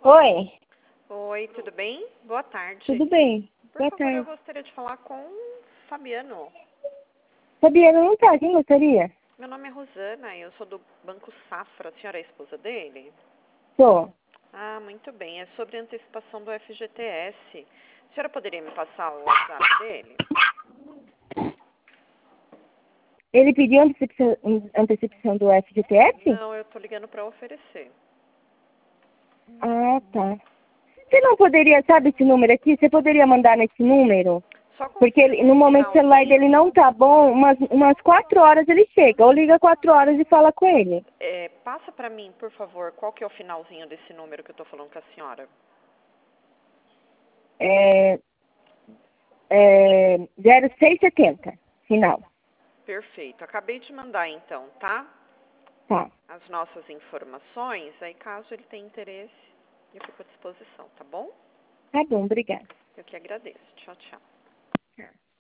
Oi, Oi, tudo bem? Boa tarde. tudo bem? Por Boa favor, eu tarde. gostaria de falar com o Fabiano. Fabiana não tá, quem gostaria? Meu nome é Rosana, eu sou do Banco Safra. A senhora é a esposa dele? Sou. Ah, muito bem. É sobre a antecipação do FGTS. A senhora poderia me passar o WhatsApp dele? Ele pediu antecipação do FGTS? Não, eu estou ligando para oferecer. Ah, tá. Você não poderia, sabe esse número aqui? Você poderia mandar nesse número? Só Porque confirma no o momento o celular dele não finalzinho. tá bom, umas 4 horas ele chega. Ou liga 4 horas e fala com ele. Passa para mim, por favor, qual que é o finalzinho desse número que eu estou falando com a senhora? É, 0670, final. Perfeito. Acabei de mandar então, tá? Tá. As nossas informações, aí caso ele tenha interesse, eu fico à disposição, tá bom? Tá bom, obrigada. Eu que agradeço. Tchau, tchau. Tá.